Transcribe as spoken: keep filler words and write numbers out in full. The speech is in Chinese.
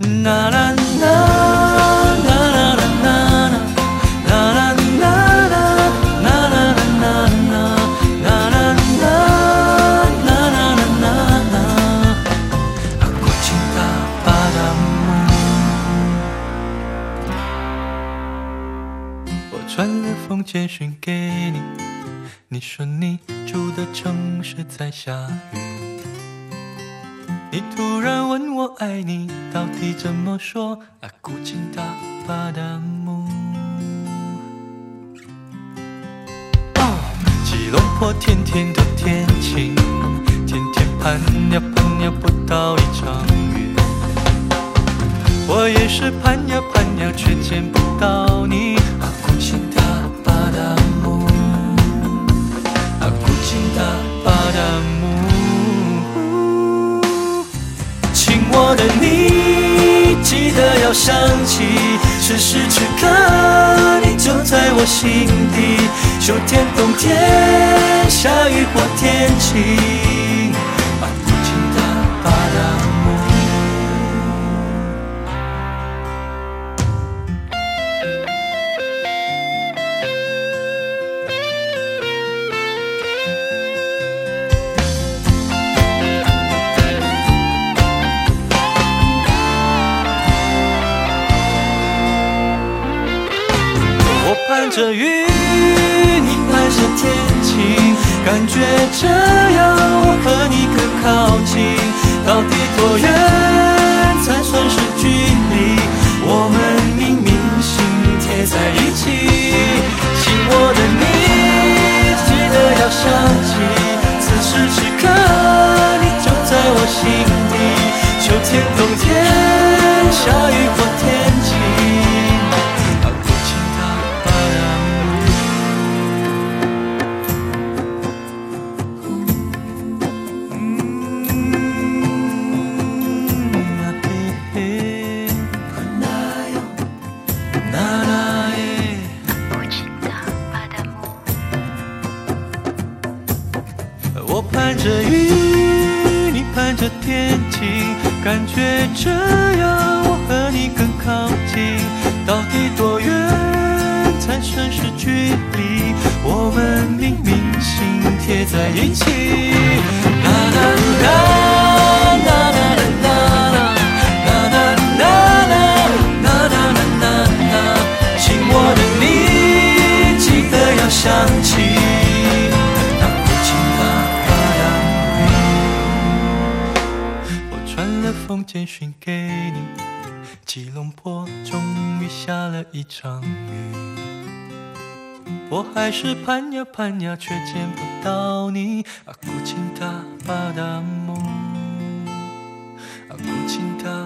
啦啦啦啦啦啦啦啦啦啦啦啦啦。传了封简讯给你，你说你住的城市在下雨。你突然问我爱你到底怎么说？啊，古今大巴达姆。哦，吉隆坡天天都天晴，天天盼呀盼呀不到一场雨。我也是盼呀盼呀，却见不到你。啊，古今大巴达姆，啊，古今大巴达姆。亲我的你，记得要想起，此时此刻你就在我心底。秋天、冬天，下雨或天晴，啊，古今大巴达姆。盼着雨，你盼着天晴，感觉这样我和你更靠近。到底多远才算是距离？我们明明心贴在一起。亲我的你，记得要想起，此时此刻你就在我心底。秋天、冬天，下雨或天晴。我盼着雨，你盼着天晴，感觉这样我和你更靠近。到底多远才算是距离？我们明明心贴在一起。啦啦啦啦啦啦啦啦啦啦啦，亲我的你，记得要想起。封简讯给你，吉隆坡终于下了一场雨。我还是盼呀盼呀，却见不到你。啊，古今大巴达姆，啊，古今大。